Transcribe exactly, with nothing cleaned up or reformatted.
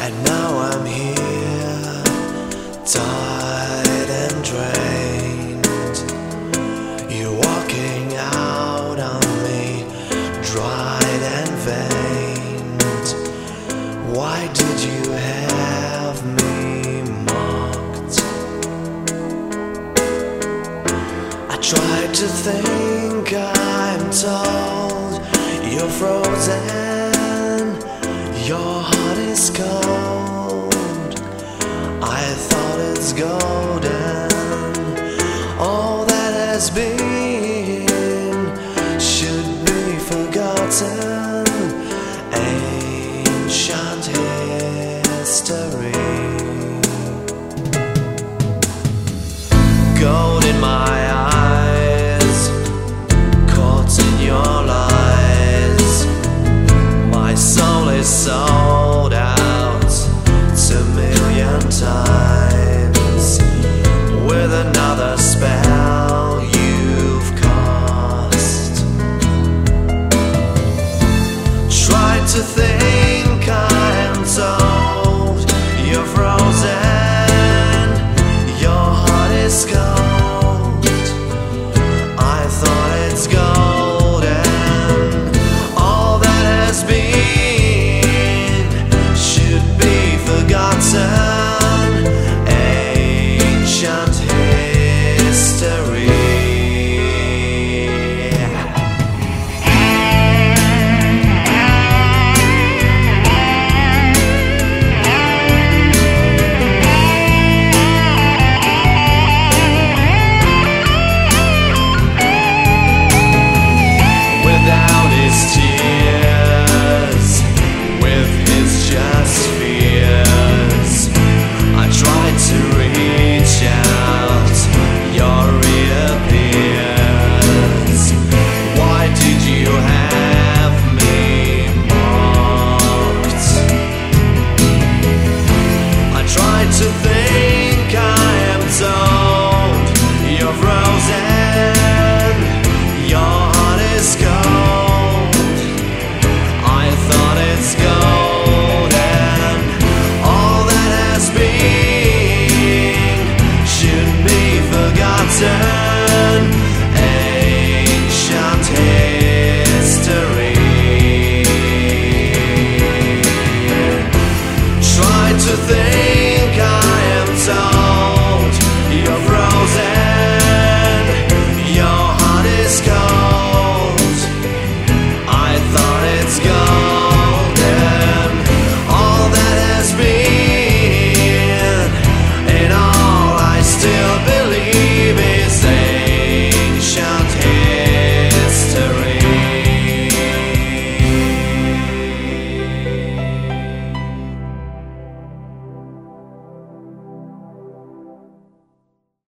And now I'm here, tired and drained. You're walking out on me, dried and veined. Why did you have me mocked? I tried to think, I'm told you're frozen, your heart is cold. I thought it's golden, all that has been should be forgotten. Ancient history. Gold in my eyes, caught in your lies. My soul is so